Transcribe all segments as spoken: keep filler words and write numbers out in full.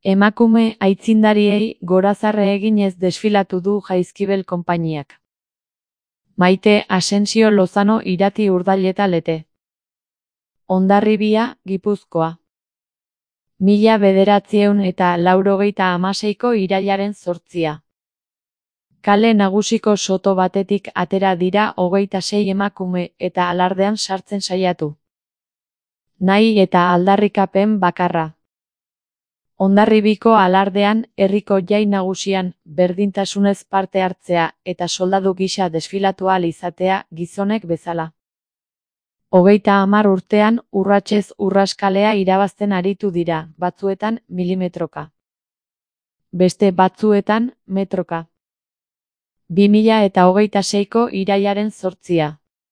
Emakume aitzindariei gorazarre eginez desfilatu du Jaizkibel konpainiak. Maite Asensio Lozano Irati Urdaileta Lete. Hondarribia, Gipuzkoa. Mila bederatziehun eta laurogeita hamaseiko irailaren zortzia. Kale nagusiko soto batetik atera dira hogeita sei emakume eta alardean sartzen saiatu. Nahi eta aldarrikapen bakarra. Hondarribiko alardean, herriko jai nagusian, berdintasunez parte hartzea eta soldadu gisa desfilatu ahal izatea gizonek bezala. Hogeita hamar urtean urratsez urraskalea irabazten aritu dira, batzuetan milimetroka. Beste batzuetan metroka. bi mila eta hogeita seiko irailaren zortzia.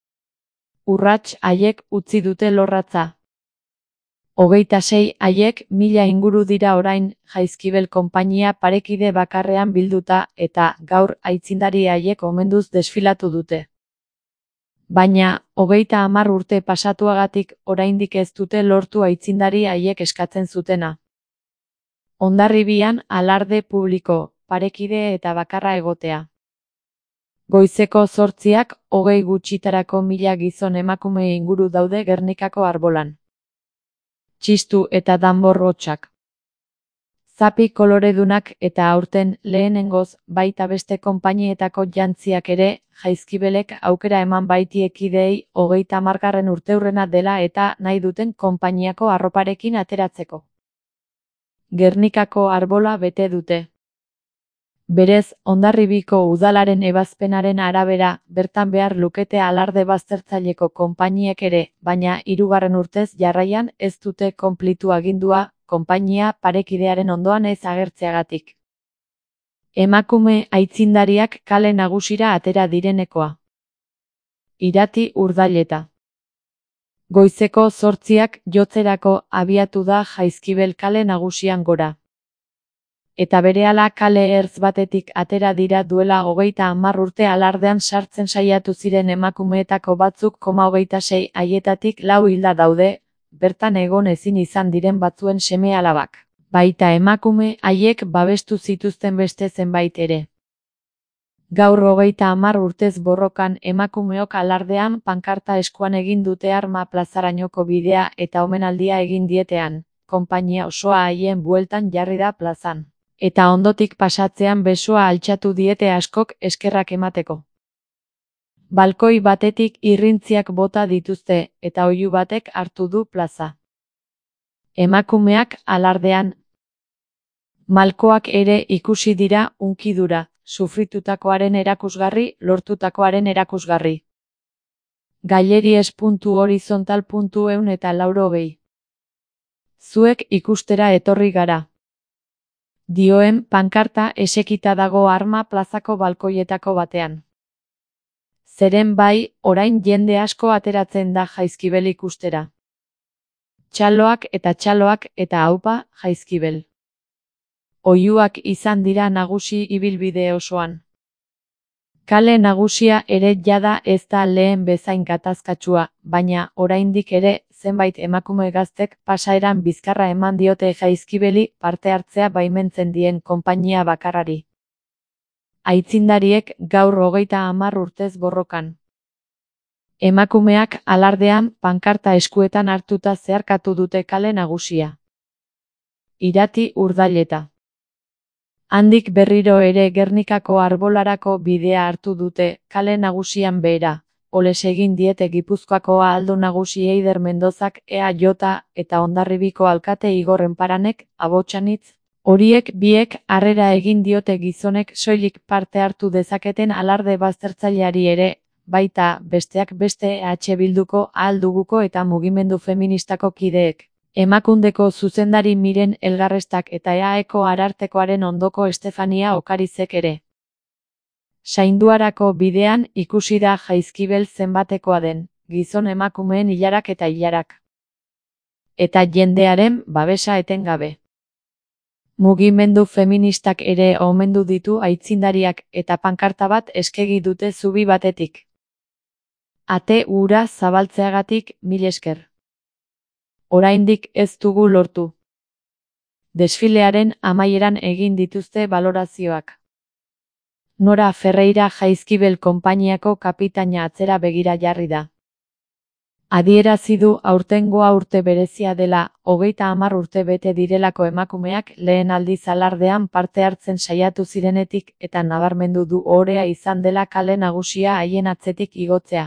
Urrats haiek utzi dute lorratza. Hogeita sei haiek mila inguru dira orain Jaizkibel konpainia parekide bakarrean bilduta eta gaur aitzindari haiek omenduz desfilatu dute. Baina, hogeita hamar urte pasatuagatik oraindik ez dute lortu aitzindari haiek eskatzen zutena. Hondarribian alarde publiko, parekide eta bakarra egotea. Goizeko zortziak hogei gutxitarako mila gizon emakume inguru daude Gernikako arbolan. Txistu eta danbor hotsak. Zapi koloredunak eta aurten lehenengoz baita beste konpainietako jantziak ere, Jaizkibelek aukera eman baitiekideei hogeita hamargarren urteurrena dela eta nahi duten konpainiako arroparekin ateratzeko. Gernikako arbola bete dute. Berez, Hondarribiko udalaren ebazpenaren arabera, bertan behar lukete alarde baztertzaileko konpainiek ere, baina hirugarren urtez jarraian ez dute konplitu agindua, konpainia parekidearen ondoan ez agertzeagatik. Emakume aitzindariak kale nagusira atera direnekoa. Irati Urdaileta. Goizeko zortziak jotzerako abiatu da Jaizkibel kale nagusian gora. Eta berehala kale ertz batetik atera dira duela hogeita hamar urte alardean sartzen saiatu ziren emakumeetako batzuk koma hogeita sei haietatik lau hilda daude, bertan egon ezin izan diren batzuen seme-alabak. Baita emakume haiek babestu zituzten beste zenbait ere. Gaur hogeita hamar urtez borrokan emakumeok alardean pankarta eskuan egin dute Arma plazarainoko bidea eta omenaldia egin dietean, konpainia osoa haien bueltan jarri da plazan. Eta ondotik pasatzean besoa altxatu diete askok eskerrak emateko. Balkoi batetik irrintziak bota dituzte eta oihu batek hartu du plaza. Emakumeak alardean. Malkoak ere ikusi dira hunkidura, sufritutakoaren erakusgarri, lortutakoaren erakusgarri. Gaileries puntu horizontal puntu ehun eta laurogei. Zuek ikustera etorri gara. Dioen pankarta esekita dago Arma plazako balkoietako batean. Zeren bai, orain jende asko ateratzen da Jaizkibel ikustera. Txaloak eta txaloak eta aupa Jaizkibel. Oihuak izan dira nagusi ibilbide osoan. Kale nagusia ere jada ez da lehen bezain gatazkatsua, baina oraindik ere zenbait emakume gaztek pasaeran bizkarra eman diote Jaizkibeli parte hartzea baimentzen dien konpainia bakarrari. Aitzindariek gaur hogeita hamar urtez borrokan. Emakumeak alardean pankarta eskuetan hartuta zeharkatu dute kale nagusia. Irati Urdaileta. Handik berriro ere Gernikako arbolarako bidea hartu dute, kale nagusian behera. Oles egin diete Gipuzkoako ahaldun nagusi Eider Mendozak E A J eta Hondarribiko alkate Igor Enparanek, Abotsanitz. Horiek biek harrera egin diote gizonek soilik parte hartu dezaketen alarde baztertzaileari ere, baita besteak beste E H Bilduko, Ahal Duguko eta mugimendu feministako kideek. Emakundeko zuzendari Miren Elgarrestak eta E A Eko Arartekoaren ondoko Estefania Okarizek ere. Sainduarako bidean ikusi da Jaizkibel zenbatekoa den, gizon emakumeen ilarak eta ilarak. Eta jendearen babesa etengabe. Mugimendu feministak ere omendu ditu aitzindariak eta pankarta bat eskegi dute zubi batetik. Ate hura zabaltzeagatik mil esker. Oraindik ez dugu lortu. Desfilearen amaieran egin dituzte balorazioak. Nora Ferreira Jaizkibel konpainiako kapitaina atzera begira jarri da. Adierazi du aurtengoa urte berezia dela, hogeita hamar urte bete direlako emakumeak lehen aldiz alardean parte hartzen saiatu zirenetik eta nabarmendu du ohorea izan dela kale nagusia haien atzetik igotzea.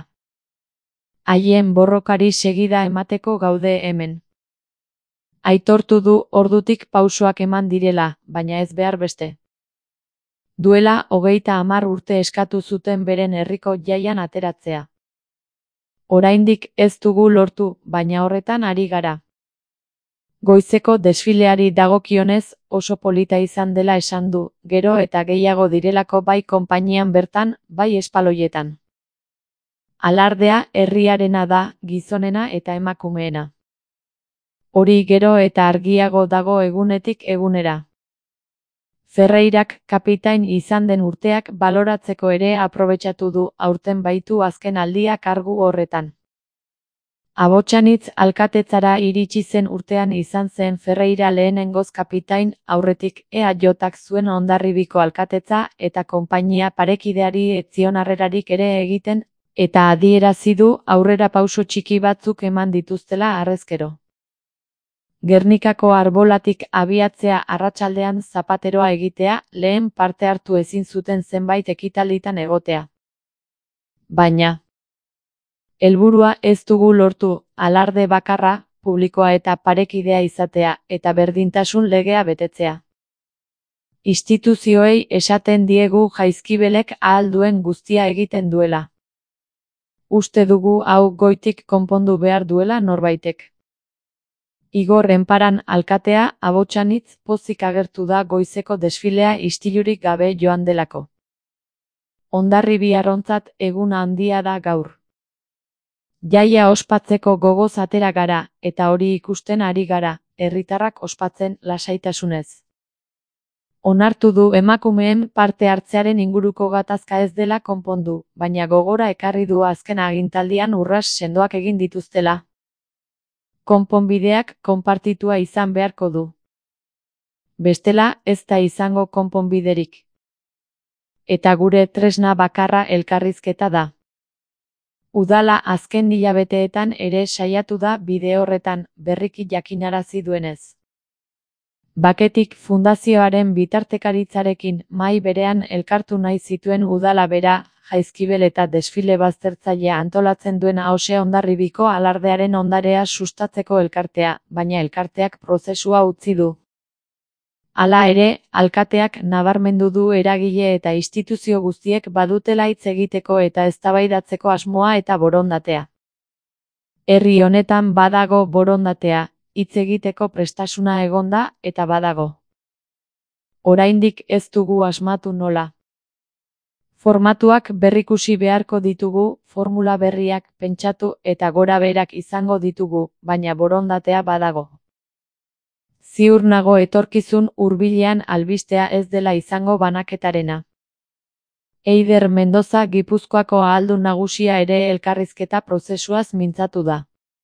Haien borrokari segida emateko gaude hemen. Aitortu du ordutik pausoak eman direla, baina ez behar beste. Duela hogeita hamar urte eskatu zuten beren herriko jaian ateratzea. Oraindik ez dugu lortu, baina horretan ari gara. Goizeko desfileari dagokionez oso polita izan dela esan du, gero eta gehiago direlako bai konpainian bertan, bai espaloietan. Alardea herriarena da, gizonena eta emakumeena. Hori gero eta argiago dago egunetik egunera. Ferreirak kapitain izan den urteak baloratzeko ere aprobetxatu du aurten baitu azken aldia kargu horretan. Abotxanitz alkatetzara iritsi zen urtean izan zen Ferreira lehenengoz kapitain, aurretik E A Jak zuen Hondarribiko alkatetza eta konpainia parekideari ez zion harrerarik ere egiten, eta adierazi du aurrera pauso txiki batzuk eman dituztela harrezkero. Gernikako arbolatik abiatzea arratsaldean zapateroa egitea, lehen parte hartu ezin zuten zenbait ekitalditan egotea. Baina helburua ez dugu lortu, alarde bakarra, publikoa eta parekidea izatea, eta berdintasun legea betetzea. Instituzioei esaten diegu Jaizkibelek ahal duen guztia egiten duela. Uste dugu hau goitik konpondu behar duela norbaitek. Igor Enparan alkatea, Abotxanitz, pozik agertu da goizeko desfilea istilurik gabe joan delako. Hondarribi arrontzat eguna handia da gaur. Jaia ospatzeko gogoz atera gara, eta hori ikusten ari gara, herritarrak ospatzen lasaitasunez. Onartu du emakumeen parte hartzearen inguruko gatazka ez dela konpondu, baina gogora ekarri du azken agintaldian urras sendoak egin dituztela. Konponbideak konpartitua izan beharko du. Bestela ez da izango konponbiderik. Eta gure tresna bakarra elkarrizketa da. Udala azken hilabeteetan ere saiatu da bide horretan, berriki jakinarazi duenez. Baketik fundazioaren bitartekaritzarekin mahai berean elkartu nahi zituen udala bera, Jaizkibel eta desfile baztertzailea antolatzen duen Aose Hondarribiko alardearen ondarea sustatzeko elkartea, baina elkarteak prozesua utzi du. Hala ere, alkateak nabarmendu du eragile eta instituzio guztiek badutela hitz egiteko eta eztabaidatzeko asmoa eta borondatea. Herri honetan badago borondatea, hitz egiteko prestasuna egonda eta badago. Oraindik ez dugu asmatu nola. Formatuak berrikusi beharko ditugu, formula berriak pentsatu eta gora berak izango ditugu, baina borondatea badago. Ziur nago etorkizun hurbilean albistea ez dela izango banaketarena. Eider Mendoza Gipuzkoako ahaldun nagusia ere elkarrizketa prozesuaz mintzatu da.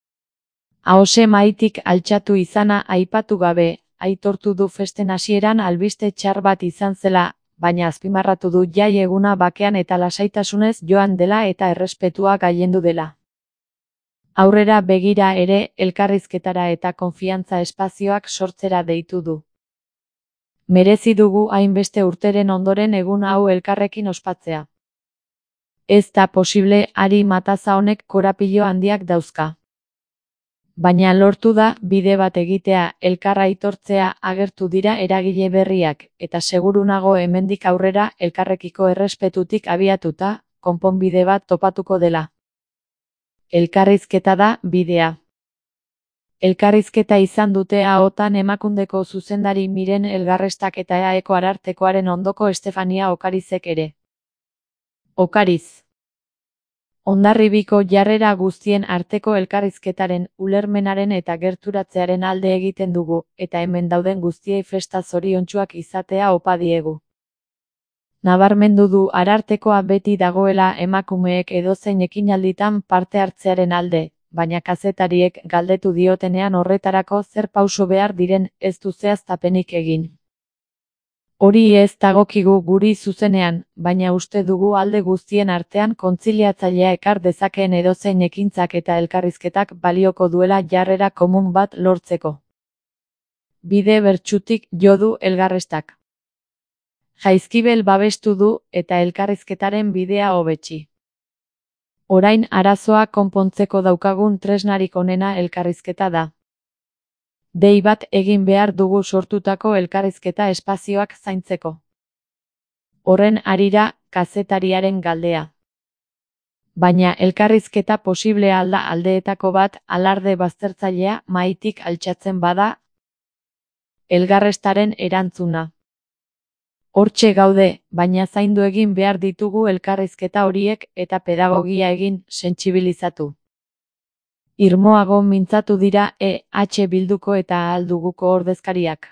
Aose maitik altxatu izana aipatu gabe, aitortu du festen hasieran albiste txar bat izan zela, baina azpimarratu du jai eguna bakean eta lasaitasunez joan dela eta errespetua gailendu dela. Aurrera begira ere elkarrizketara eta konfiantza espazioak sortzera deitu du. Merezi dugu hainbeste urteren ondoren egun hau elkarrekin ospatzea. Ez da posible Ari Mataza honek korapilo handiak dauzka. Baina lortu da bide bat egitea, elkarra aitortzea agertu dira eragile berriak, eta seguru nago hemendik aurrera elkarrekiko errespetutik abiatuta, konponbide bat topatuko dela. Elkarrizketa da bidea. Elkarrizketa izan dute ahotan Emakundeko zuzendari Miren Elgarrestak eta E A Eko Arartekoaren ondoko Estefania Okarizek ere. Okariz. Hondarribiko jarrera guztien arteko elkarrizketaren, ulermenaren eta gerturatzearen alde egiten dugu, eta hemen dauden guztiei festa zoriontsuak izatea opa diegu. Nabarmendu du Arartekoa beti dagoela emakumeek edozein ekinalditan parte hartzearen alde, baina kazetariek galdetu diotenean horretarako zer pauso behar diren ez du zehaztapenik egin. Hori ez dagokigu guri zuzenean, baina uste dugu alde guztien artean kontziliatzailea ekar dezakeen edozein ekintzak eta elkarrizketak balioko duela jarrera komun bat lortzeko. Bide bertsutik jo du Elkarrestak. Jaizkibel babestu du eta elkarrizketaren bidea hobetsi. Orain arazoa konpontzeko daukagun tresnarik onena elkarrizketa da. Dei bat egin behar dugu sortutako elkarrizketa espazioak zaintzeko. Horren harira, kazetariaren galdea. Baina elkarrizketa posible alda aldeetako bat alarde baztertzailea mahaitik altxatzen bada? Elkarrestaren erantzuna. Hortxe gaude, baina zaindu egin behar ditugu elkarrizketa horiek eta pedagogia egin, sentsibilizatu. Irmoago mintzatu dira E H Bilduko eta Ahal Duguko ordezkariak.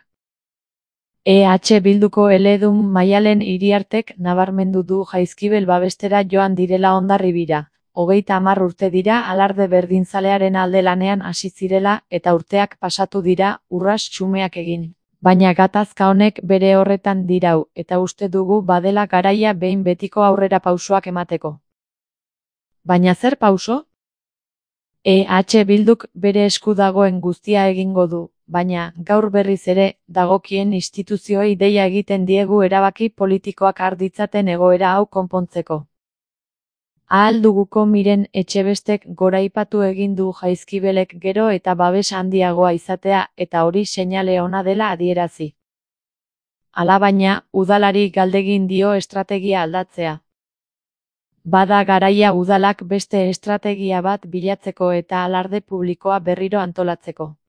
E H Bilduko eledun Maialen Iriartek nabarmendu du Jaizkibel babestera joan direla Hondarribira. Hogeita hamar urte dira alarde berdinzalearen alde lanean hasi zirela eta urteak pasatu dira urras xumeak egin. Baina gatazka honek bere horretan dirau eta uste dugu badela garaia behin betiko aurrera pausoak emateko. Baina zer pauso? E H Bilduk bere esku dagoen guztia egingo du, baina gaur berriz ere dagokien instituzioei deia egiten diegu erabaki politikoak har ditzaten egoera hau konpontzeko. Ahal Duguko Miren Etxebestek goraipatu egin du Jaizkibelek gero eta babes handiagoa izatea eta hori seinale ona dela adierazi. Alabaina, udalari galdegin dio estrategia aldatzea. Bada garaia udalak beste estrategia bat bilatzeko eta alarde publikoa berriro antolatzeko.